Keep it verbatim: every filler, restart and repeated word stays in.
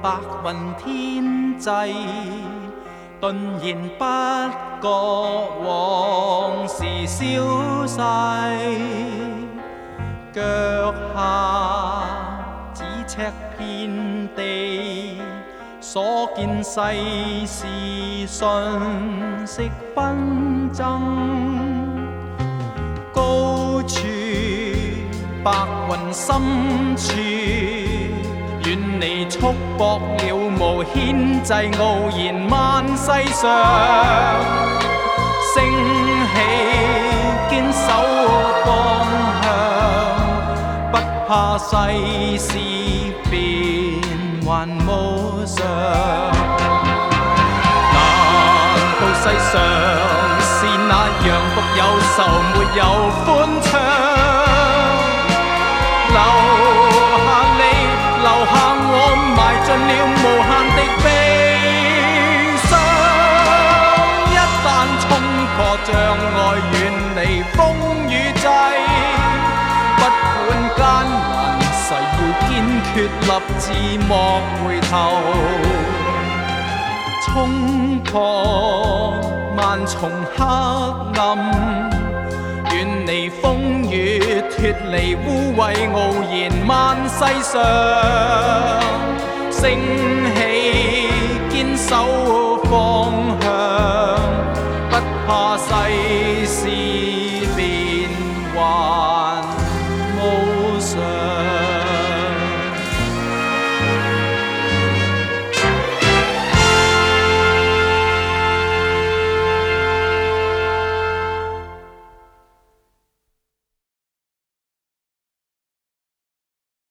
白雲天際，頓然不覺往事消逝，腳下咫尺遍地，所見世事瞬息紛爭，高處白雲深處，遠離束縛了無牽制，傲然萬世上，升起堅守方向，不怕世事變幻無常。難道世上是那樣獨有愁沒有歡暢？留下你，留下我，埋盡了無限的悲傷。一旦衝破障礙，遠離風雨際，不管艱難，誓要堅決立志莫回頭，衝破萬重黑暗。遠離風雨，脫離污穢，傲然萬世上，升起堅守方向，不怕世事變幻無常。